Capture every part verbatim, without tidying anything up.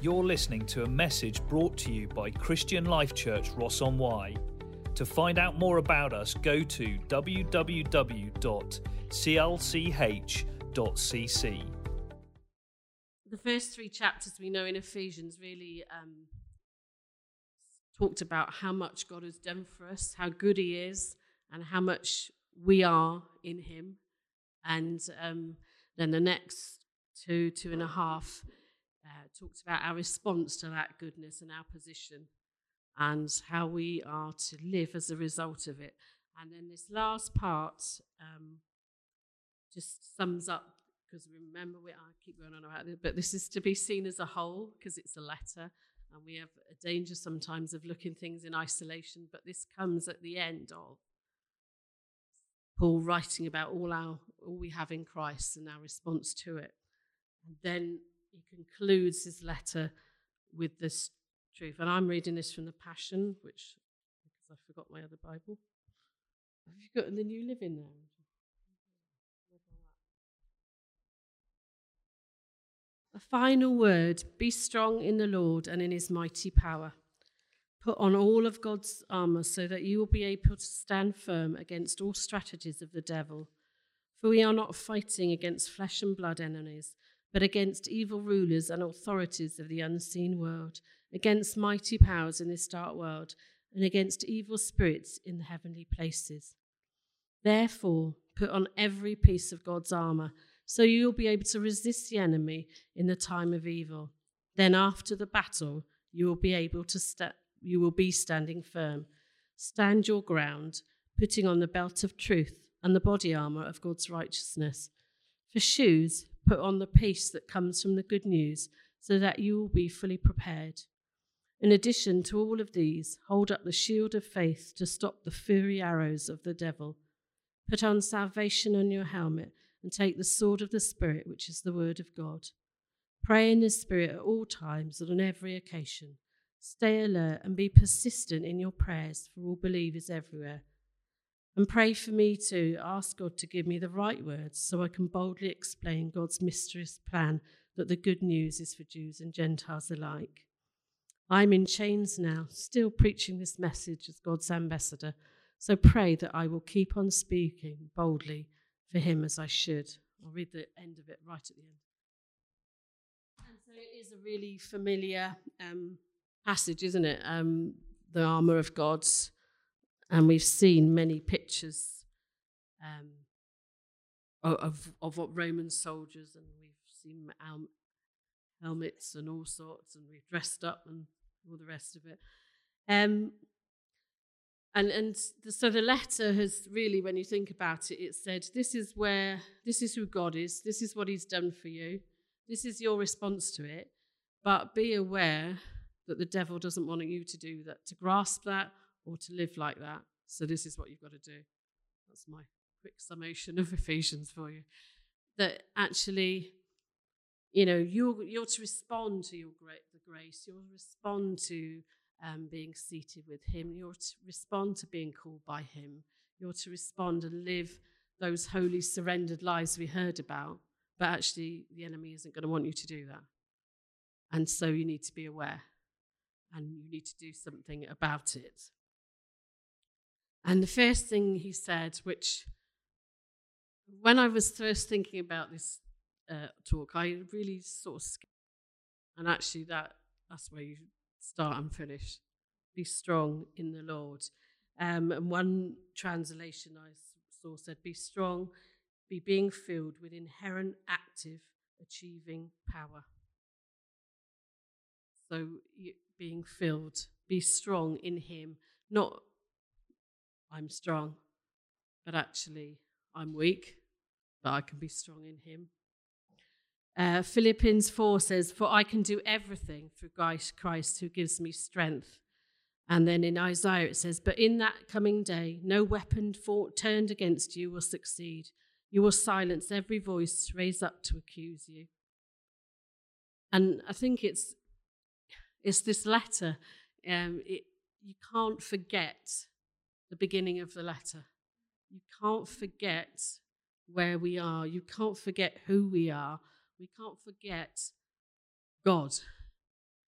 You're listening to a message brought to you by Christian Life Church Ross-on-Wye. To find out more about us, go to w w w dot c l c h dot c c. The first three chapters we know in Ephesians really um, talked about how much God has done for us, how good he is, and how much we are in him. And um, then the next two, two and a half uh, talked about our response to that goodness and our position and how we are to live as a result of it. And then this last part um, just sums up, because remember, we, I keep going on about it, but this is to be seen as a whole because it's a letter, and we have a danger sometimes of looking things in isolation, but this comes at the end of Paul writing about all our all we have in Christ and our response to it. And then he concludes his letter with this truth. And I'm reading this from the Passion, which, because I forgot my other Bible. Have you got the New Living there? A final word: be strong in the Lord and in his mighty power. Put on all of God's armour so that you will be able to stand firm against all strategies of the devil. For we are not fighting against flesh and blood enemies, but against evil rulers and authorities of the unseen world, against mighty powers in this dark world, and against evil spirits in the heavenly places. Therefore, put on every piece of God's armour, so you will be able to resist the enemy in the time of evil. Then after the battle, you will be able to sta- you will be standing firm. Stand your ground, putting on the belt of truth and the body armour of God's righteousness. For shoes, put on the peace that comes from the good news, so that you will be fully prepared. In addition to all of these, hold up the shield of faith to stop the fiery arrows of the devil. Put on salvation on your helmet and take the sword of the Spirit, which is the word of God. Pray in the Spirit at all times and on every occasion. Stay alert and be persistent in your prayers for all believers everywhere. And pray for me too. Ask God to give me the right words so I can boldly explain God's mysterious plan that the good news is for Jews and Gentiles alike. I'm in chains now, still preaching this message as God's ambassador, so pray that I will keep on speaking boldly for him as I should. I'll read the end of it right at the end. And so it is a really familiar um, passage, isn't it? Um, the armour of God. And we've seen many pictures um, of, of what Roman soldiers, and we've seen hel- helmets and all sorts, and we've dressed up and all the rest of it. Um, and and the, so the letter has really, when you think about it, it said, this is where, this is who God is, this is what he's done for you, this is your response to it, but be aware that the devil doesn't want you to do that, to grasp that, or to live like that. So this is what you've got to do. That's my quick summation of Ephesians for you. That actually, you know, you're, you're to respond to your great, the grace. You'll respond to um, being seated with him. You're to respond to being called by him. You're to respond and live those holy, surrendered lives we heard about. But actually, the enemy isn't going to want you to do that. And so you need to be aware. And you need to do something about it. And the first thing he said, which when I was first thinking about this uh, talk, I really sort of skipped. And actually that that's where you start and finish. Be strong in the Lord. Um, and one translation I saw said, be strong, be being filled with inherent, active, achieving power. So being filled, be strong in him, not I'm strong, but actually I'm weak, but I can be strong in him. Uh, Philippians four says, for I can do everything through Christ who gives me strength. And then in Isaiah it says, but in that coming day, no weapon fought, turned against you will succeed. You will silence every voice raised up to accuse you. And I think it's it's this letter. Um, it, you can't forget the beginning of the letter. You can't forget where we are. You can't forget who we are. We can't forget God.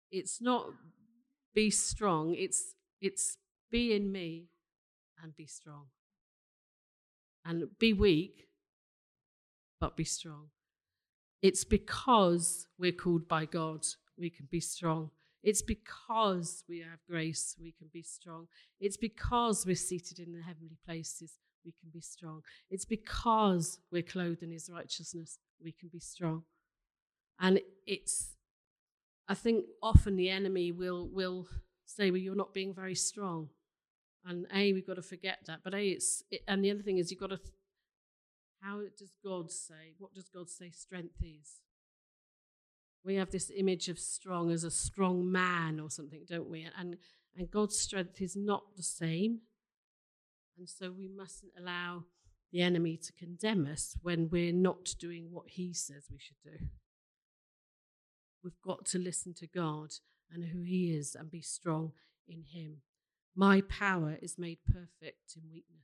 it's not be strong, it's it's be in me and be strong. And be weak, but be strong. It's because we're called by God, we can be strong. It's because we have grace, we can be strong. It's because we're seated in the heavenly places, we can be strong. It's because we're clothed in his righteousness, we can be strong. And it's, I think often the enemy will will say, well, you're not being very strong. And A, we've got to forget that. But A, it's, it, and the other thing is you've got to, th- how does God say, what does God say strength is? We have this image of strong as a strong man or something, don't we? And, and God's strength is not the same. And so we mustn't allow the enemy to condemn us when we're not doing what he says we should do. We've got to listen to God and who he is and be strong in him. My power is made perfect in weakness.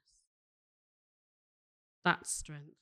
That's strength.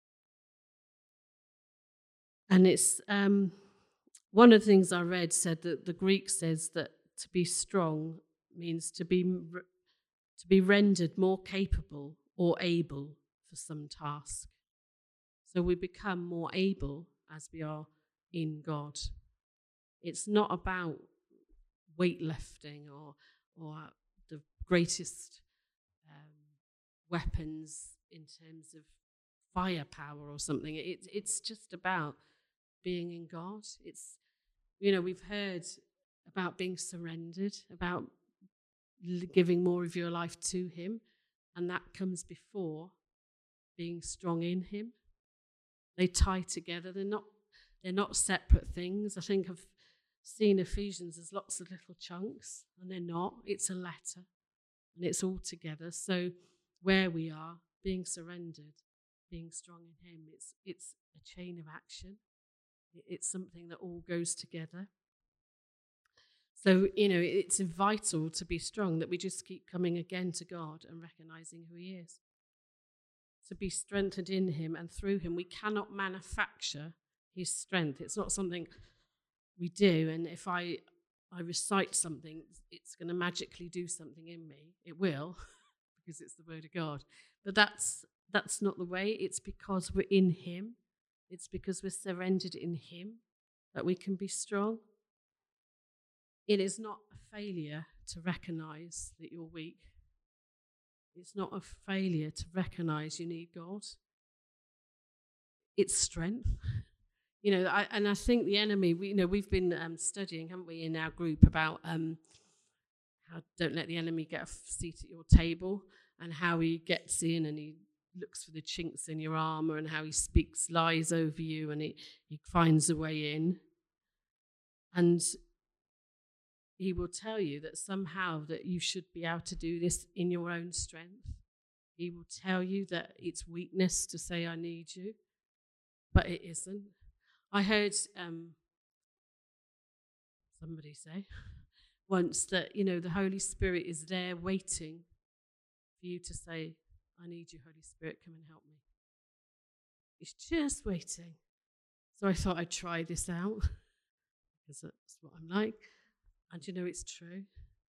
And it's um, one of the things I read said that the Greek says that to be strong means to be to be rendered more capable or able for some task. So we become more able as we are in God. It's not about weightlifting or or the greatest um, weapons in terms of firepower or something. It, it's just about being in God. It's, you know, we've heard about being surrendered, about giving more of your life to him, and that comes before being strong in him. They tie together. They're not, they're not separate things. I think I've seen Ephesians as lots of little chunks, and they're not. It's a letter, and it's all together. So where we are, being surrendered, being strong in him, it's it's a chain of action. It's something that all goes together. So, you know, it's vital to be strong, that we just keep coming again to God and recognizing who he is. To be strengthened in him and through him. We cannot manufacture his strength. It's not something we do, and if I, I recite something, it's going to magically do something in me. It will, because it's the word of God. But that's that's not the way. It's because we're in him. It's because we're surrendered in him that we can be strong. It is not a failure to recognize that you're weak. It's not a failure to recognize you need God. It's strength. You know, I, and I think the enemy, we, you know, we've been um, studying, haven't we, in our group about um, how don't let the enemy get a seat at your table, and how he gets in and he looks for the chinks in your armor, and how he speaks lies over you, and he, he finds a way in. And he will tell you that somehow that you should be able to do this in your own strength. He will tell you that it's weakness to say, I need you, but it isn't. I heard um, somebody say once that, you know, the Holy Spirit is there waiting for you to say, I need you, Holy Spirit, come and help me. It's just waiting. So I thought I'd try this out, because that's what I'm like. And you know, it's true.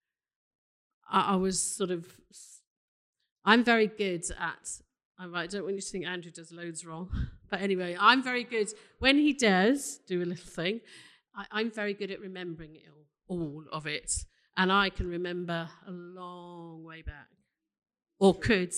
I, I was sort of, I'm very good at, I don't want you to think Andrew does loads wrong. But anyway, I'm very good. When he does do a little thing, I, I'm very good at remembering it all, all of it. And I can remember a long way back. Or could.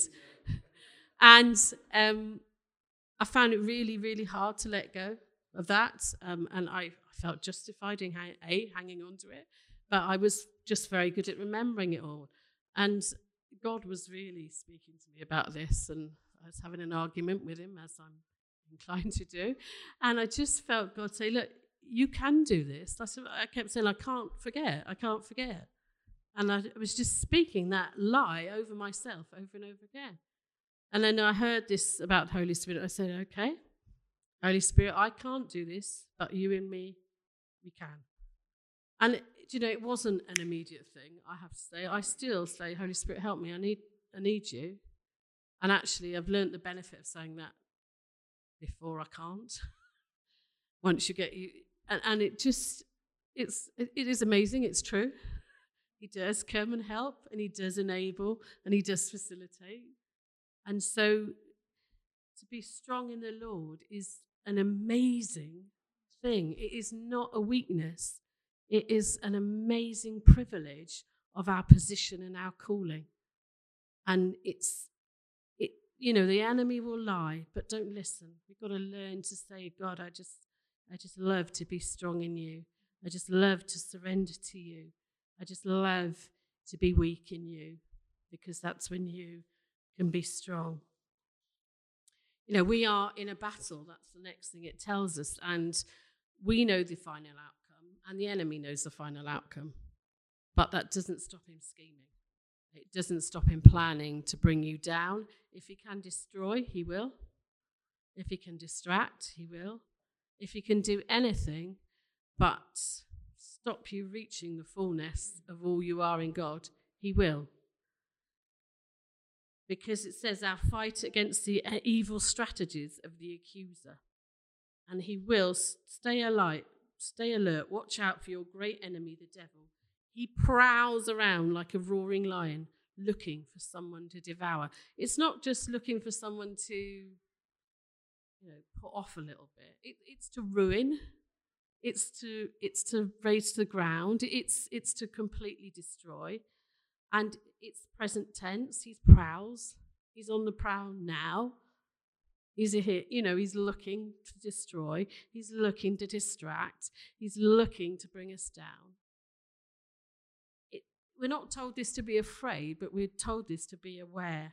And um, I found it really, really hard to let go of that. Um, and I, I felt justified in hang, A, hanging on to it. But I was just very good at remembering it all. And God was really speaking to me about this. And I was having an argument with him, as I'm inclined to do. And I just felt God say, look, you can do this. I, said, I kept saying, I can't forget. I can't forget. And I was just speaking that lie over myself over and over again. And then I heard this about the Holy Spirit. I said, okay, Holy Spirit, I can't do this, but you and me, we can. And, you know, it wasn't an immediate thing, I have to say. I still say, Holy Spirit, help me. I need, I need you. And actually, I've learned the benefit of saying that before I can't. Once you get you, and, and it just, it's it, it is amazing. It's true. He does come and help, and he does enable, and he does facilitate. And so to be strong in the Lord is an amazing thing. It is not a weakness. It is an amazing privilege of our position and our calling. And it's, it, you know, the enemy will lie, but don't listen. We've got to learn to say, God, I just, I just love to be strong in you. I just love to surrender to you. I just love to be weak in you, because that's when you can be strong. You know, we are in a battle. That's the next thing it tells us. And we know the final outcome, and the enemy knows the final outcome. But that doesn't stop him scheming. It doesn't stop him planning to bring you down. If he can destroy, he will. If he can distract, he will. If he can do anything but stop you reaching the fullness of all you are in God, he will. Because it says our fight against the evil strategies of the accuser. And he will stay alert, stay alert, watch out for your great enemy, the devil. He prowls around like a roaring lion, looking for someone to devour. It's not just looking for someone to, you know, put off a little bit. It, it's to ruin. It's to it's to raise to the ground. It's it's to completely destroy. And it's present tense. He prowls. He's on the prowl now. He's here, you know, he's looking to destroy. He's looking to distract. He's looking to bring us down. It, we're not told this to be afraid, but we're told this to be aware.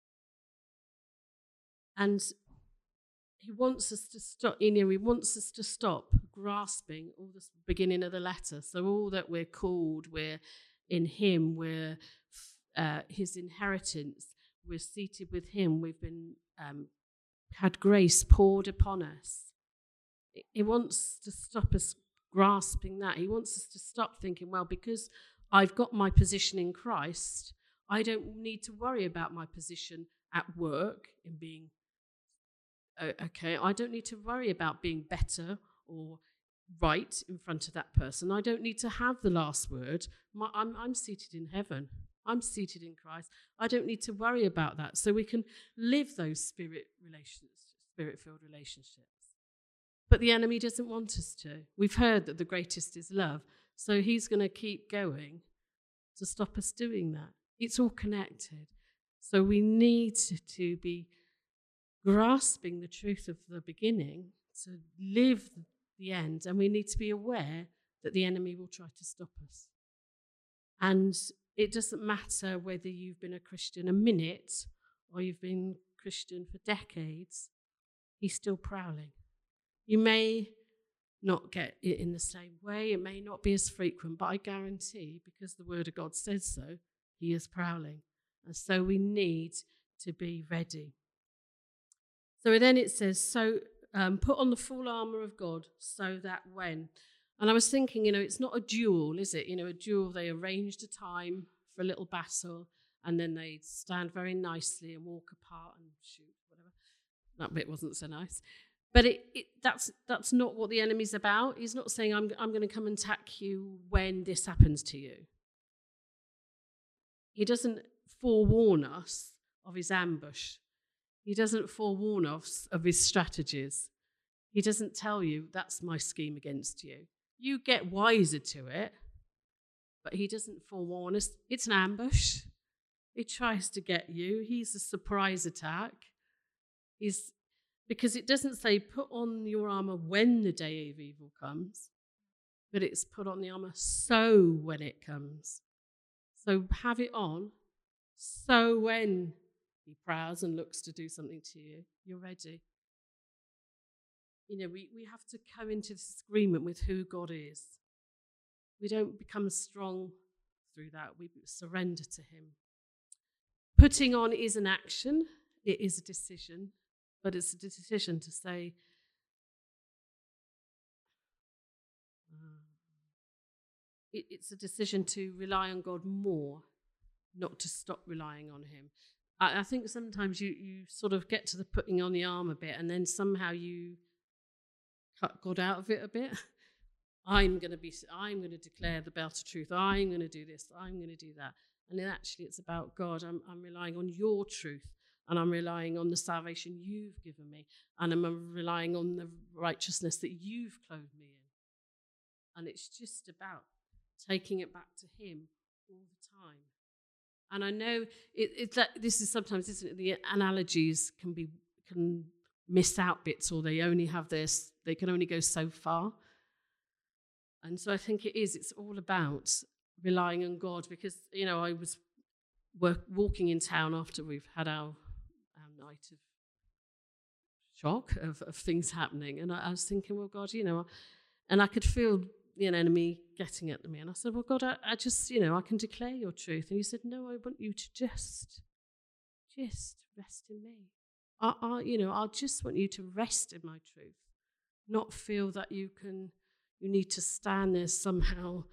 And he wants us to stop, you know, he wants us to stop grasping all the beginning of the letter. So all that we're called, we're in him, we're uh, his inheritance, we're seated with him, we've been um, had grace poured upon us. He wants to stop us grasping that. He wants us to stop thinking, well, because I've got my position in Christ, I don't need to worry about my position at work in being uh, okay. I don't need to worry about being better or right in front of that person. I don't need to have the last word. My, I'm, I'm seated in heaven. I'm seated in Christ. I don't need to worry about that. So we can live those spirit relations, spirit-filled relationships. But the enemy doesn't want us to. We've heard that the greatest is love. So he's going to keep going to stop us doing that. It's all connected. So we need to, to be grasping the truth of the beginning to live the end, and we need to be aware that the enemy will try to stop us. And it doesn't matter whether you've been a Christian a minute or you've been Christian for decades, he's still prowling. You may not get it in the same way, it may not be as frequent, but I guarantee, because the word of God says so, he is prowling. And so we need to be ready. So then it says, so um, put on the full armour of God, so that when... And I was thinking, you know, it's not a duel, is it? You know, a duel, they arranged a time for a little battle, and then they stand very nicely and walk apart and shoot, whatever. That bit wasn't so nice. But it, it that's that's not what the enemy's about. He's not saying, I'm, I'm going to come and attack you when this happens to you. He doesn't forewarn us of his ambush. He doesn't forewarn us of his strategies. He doesn't tell you, that's my scheme against you. You get wiser to it, but he doesn't forewarn us. It's an ambush. He tries to get you. He's a surprise attack. He's because it doesn't say put on your armour when the day of evil comes, but it's put on the armour so when it comes. So have it on, so when he prowls and looks to do something to you, you're ready. You know, we, we have to come into this agreement with who God is. We don't become strong through that. We surrender to him. Putting on is an action. It is a decision. But it's a decision to say, uh, it, it's a decision to rely on God more, not to stop relying on him. I, I think sometimes you, you sort of get to the putting on the armour bit, and then somehow you cut God out of it a bit. I'm going to be, I'm going to declare the belt of truth. I'm going to do this. I'm going to do that. And then actually it's about God. I'm, I'm relying on your truth, and I'm relying on the salvation you've given me, and I'm relying on the righteousness that you've clothed me in. And it's just about taking it back to him all the time. And I know it, it, that this is sometimes, isn't it, the analogies can be can miss out bits, or they only have this, they can only go so far. And so I think it is, it's all about relying on God, because, you know, I was work, walking in town after we've had our, our night of shock of, of things happening, and I, I was thinking, well, God, you know, and I could feel the enemy getting at me, and I said, well, God, I, I just, you know, I can declare your truth. And he said, no, I want you to just, just rest in me. I, I, you know, I just want you to rest in my truth, not feel that you can, you need to stand there somehow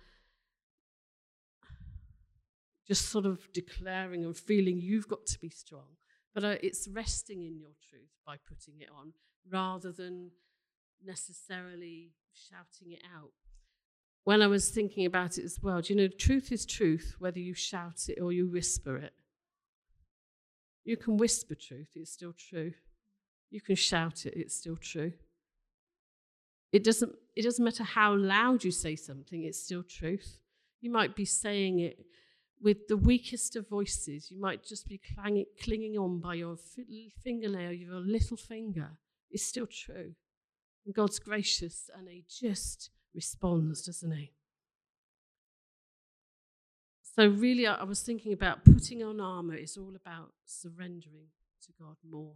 just sort of declaring and feeling you've got to be strong. But uh, it's resting in your truth by putting it on, rather than necessarily shouting it out. When I was thinking about it as well, do you know, truth is truth, whether you shout it or you whisper it. You can whisper truth, it's still true. You can shout it, it's still true. It doesn't, it doesn't matter how loud you say something, it's still truth. You might be saying it with the weakest of voices. You might just be clanging, clinging on by your fingernail, your little finger. It's still true. And God's gracious, and he just responds, doesn't he? So really, I was thinking about putting on armour is all about surrendering to God more.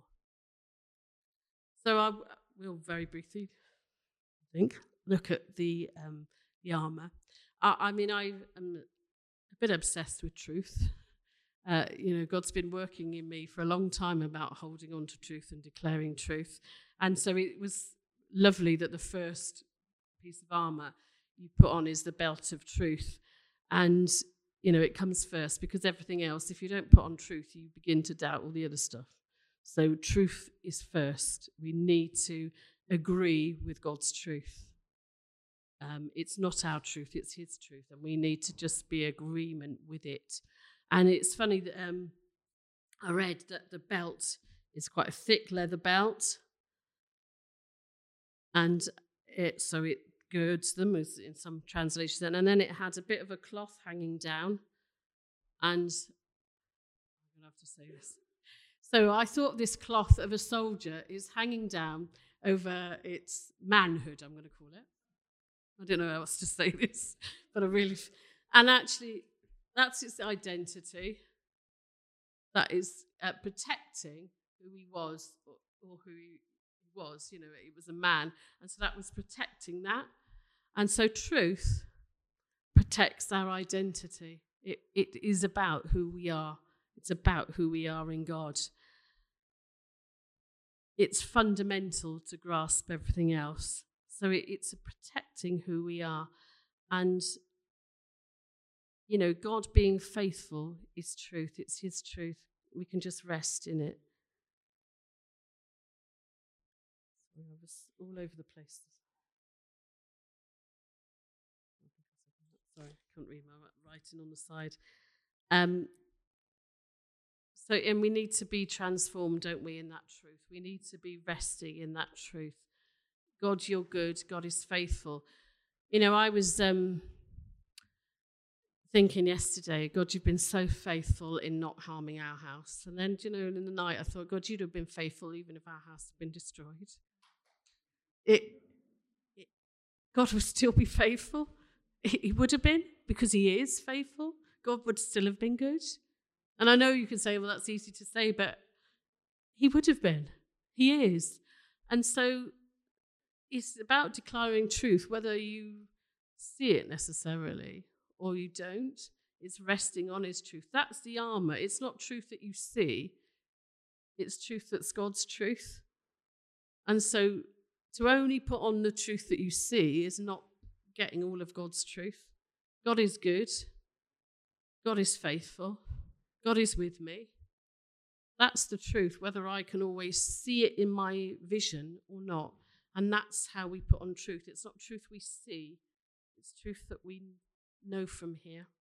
So I will very briefly, I think, look at the um, the armour. I, I mean, I am a bit obsessed with truth. Uh, you know, God's been working in me for a long time about holding on to truth and declaring truth. And so it was lovely that the first piece of armour you put on is the belt of truth. And, you know, it comes first, because everything else, if you don't put on truth, you begin to doubt all the other stuff. So truth is first. We need to agree with God's truth. Um, it's not our truth, it's his truth, and we need to just be agreement with it. And it's funny that um, I read that the belt is quite a thick leather belt, and it so it girds them, as in some translations, and then it had a bit of a cloth hanging down. And I'm going to have to say this. So I thought this cloth of a soldier is hanging down over its manhood, I'm going to call it. I don't know how else to say this, but I really... And actually, that's its identity. That is uh, protecting who he was, or, or who he was. You know, he was a man. And so that was protecting that. And so truth protects our identity. It, it is about who we are. It's about who we are in God. It's fundamental to grasp everything else. So it, it's protecting who we are. And, you know, God being faithful is truth. It's his truth. We can just rest in it. I was all over the place. Sorry, I can't read my writing on the side. Um, so, and we need to be transformed, don't we, in that truth? We need to be resting in that truth. God, you're good. God is faithful. You know, I was um, thinking yesterday, God, you've been so faithful in not harming our house. And then, you know, in the night, I thought, God, you'd have been faithful even if our house had been destroyed. It, it, God would still be faithful. He would have been, because he is faithful. God would still have been good. And I know you can say, well, that's easy to say, but he would have been. He is. And so it's about declaring truth, whether you see it necessarily or you don't. It's resting on his truth. That's the armor. It's not truth that you see. It's truth that's God's truth. And so to only put on the truth that you see is not getting all of God's truth. God is good. God is faithful. God is with me. That's the truth, whether I can always see it in my vision or not. And that's how we put on truth. It's not truth we see, It's truth that we know from here.